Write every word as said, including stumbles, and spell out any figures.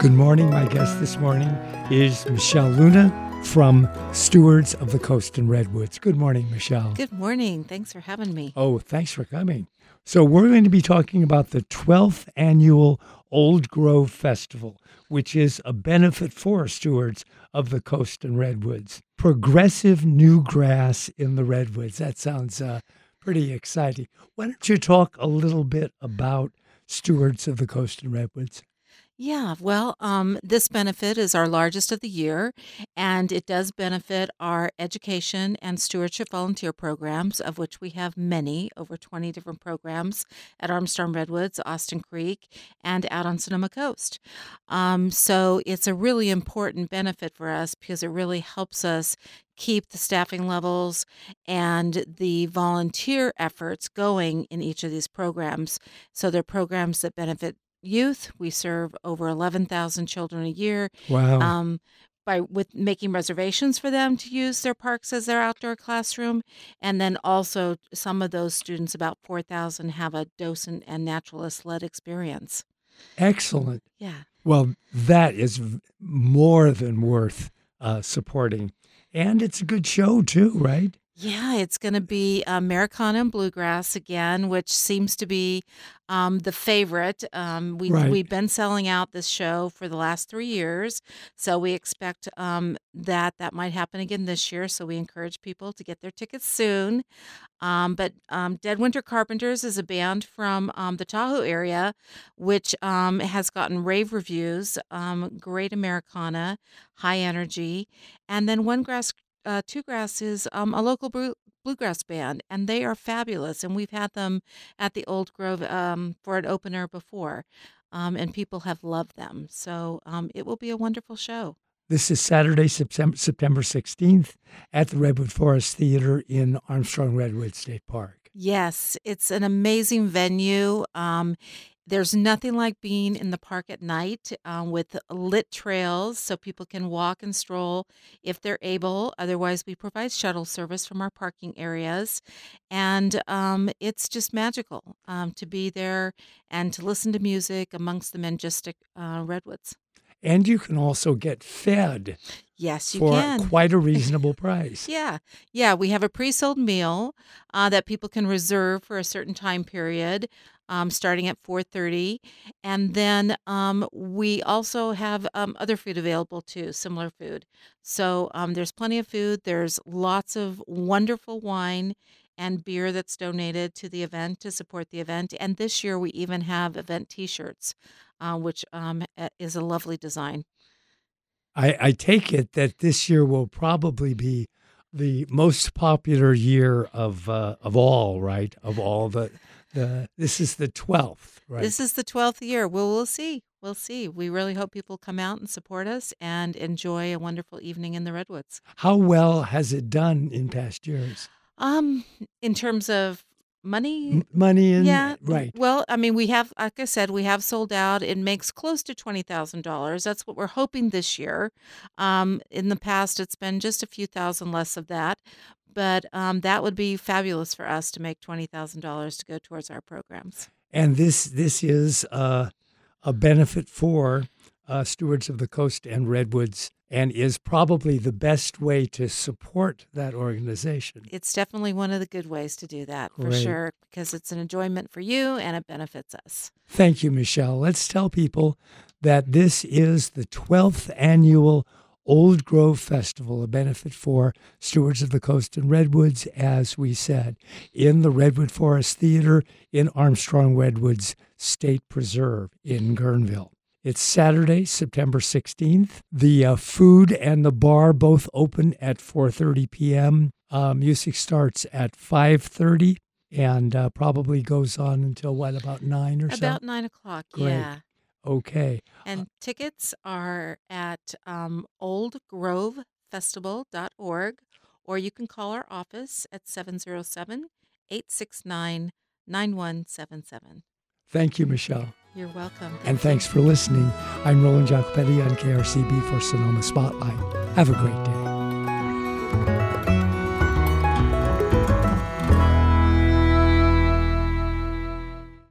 Good morning. My guest this morning is Michelle Luna from Stewards of the Coast and Redwoods. Good morning, Michelle. Good morning. Thanks for having me. Oh, thanks for coming. So we're going to be talking about the twelfth Annual Old Grove Festival, which is a benefit for Stewards of the Coast and Redwoods. Progressive new grass in the Redwoods. That sounds uh, pretty exciting. Why don't you talk a little bit about Stewards of the Coast and Redwoods? Yeah, well, um, this benefit is our largest of the year, and it does benefit our education and stewardship volunteer programs, of which we have many, over twenty different programs at Armstrong Redwoods, Austin Creek, and out on Sonoma Coast. Um, so it's a really important benefit for us because it really helps us keep the staffing levels and the volunteer efforts going in each of these programs. So they're programs that benefit youth. We serve over eleven thousand children a year. Wow. Um, by with making reservations for them to use their parks as their outdoor classroom. And then also some of those students, about four thousand, have a docent and naturalist-led experience. Excellent. Yeah. Well, that is v- more than worth uh, supporting. And it's a good show, too, right? Yeah, it's going to be uh, Americana and Bluegrass again, which seems to be um, the favorite. Um, we, Right. We've been selling out this show for the last three years, so we expect um, that that might happen again this year, so we encourage people to get their tickets soon. Um, but um, Dead Winter Carpenters is a band from um, the Tahoe area, which um, has gotten rave reviews, um, great Americana, high energy. And then One Grass uh, Two Grass is um, a local blue, bluegrass band, and they are fabulous. And we've had them at the Old Grove um, for an opener before, um, and people have loved them. So um, it will be a wonderful show. This is Saturday, September, September sixteenth at the Redwood Forest Theater in Armstrong Redwood State Park. Yes, it's an amazing venue. Um, there's nothing like being in the park at night um, with lit trails so people can walk and stroll if they're able. Otherwise, we provide shuttle service from our parking areas. And um, it's just magical um, to be there and to listen to music amongst the majestic uh, redwoods. And you can also get fed Yes, you for can. quite a reasonable price. Yeah, yeah, we have a pre-sold meal uh, that people can reserve for a certain time period, um, starting at four thirty, and then um, we also have um, other food available too, similar food. So um, there's plenty of food. There's lots of wonderful wine and beer that's donated to the event to support the event. And this year we even have event T-shirts, uh, which um, a- is a lovely design. I, I take it that this year will probably be the most popular year of uh, of all, right? Of all the the this is the twelfth, right? This is the twelfth year. Well, we'll see. We'll see. We really hope people come out and support us and enjoy a wonderful evening in the Redwoods. How well has it done in past years? Um, in terms of money, M- money and yeah. right. Well, I mean, we have, like I said, we have sold out. It makes close to twenty thousand dollars. That's what we're hoping this year. Um, in the past, it's been just a few thousand less of that. But um, that would be fabulous for us to make twenty thousand dollars to go towards our programs. And this this is uh, a benefit for uh, Stewards of the Coast and Redwoods, and is probably the best way to support that organization. It's definitely one of the good ways to do that, for Great. sure, because it's an enjoyment for you and it benefits us. Thank you, Michelle. Let's tell people that this is the twelfth annual Old Grove Festival, a benefit for Stewards of the Coast and Redwoods, as we said, in the Redwood Forest Theater in Armstrong Redwoods State Preserve in Guerneville. It's Saturday, September sixteenth. The uh, food and the bar both open at four thirty p.m. Uh, music starts at five thirty and uh, probably goes on until, what, about nine or so? About nine o'clock, Great. yeah. Okay. And tickets are at um, old grove festival dot org, or you can call our office at seven zero seven, eight six nine, nine one seven seven. Thank you, Michelle. You're welcome. Thank And you. thanks for listening. I'm Roland Jacopetti on K R C B for Sonoma Spotlight. Have a great day.